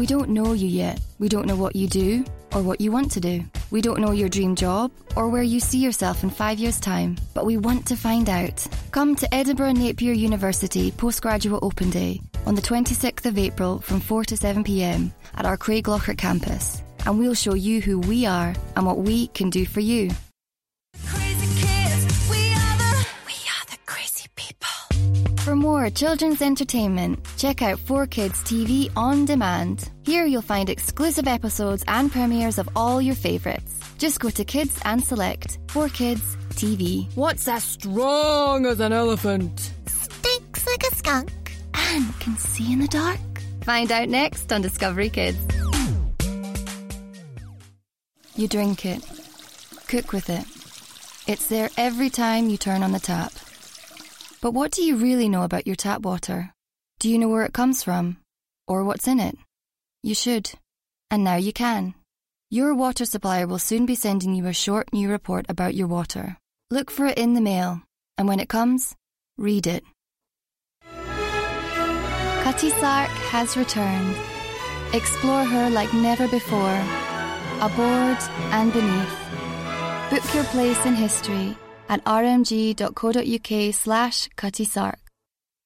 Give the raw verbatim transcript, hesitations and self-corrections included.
We don't know you yet. We don't know what you do or what you want to do. We don't know your dream job or where you see yourself in five years' time, but we want to find out. Come to Edinburgh Napier University Postgraduate Open Day on the twenty-sixth of April from four to seven p m at our Craiglochart campus, and we'll show you who we are and what we can do for you. For more children's entertainment, check out four Kids T V On Demand. Here you'll find exclusive episodes and premieres of all your favourites. Just go to Kids and select four Kids T V. What's as strong as an elephant? Stinks like a skunk. And can see in the dark. Find out next on Discovery Kids. You drink it. Cook with it. It's there every time you turn on the tap. But what do you really know about your tap water? Do you know where it comes from? Or what's in it? You should. And now you can. Your water supplier will soon be sending you a short new report about your water. Look for it in the mail, and when it comes, read it. Cutty Sark has returned. Explore her like never before, aboard and beneath. Book your place in history at rmg.co.uk slash Cutty Sark.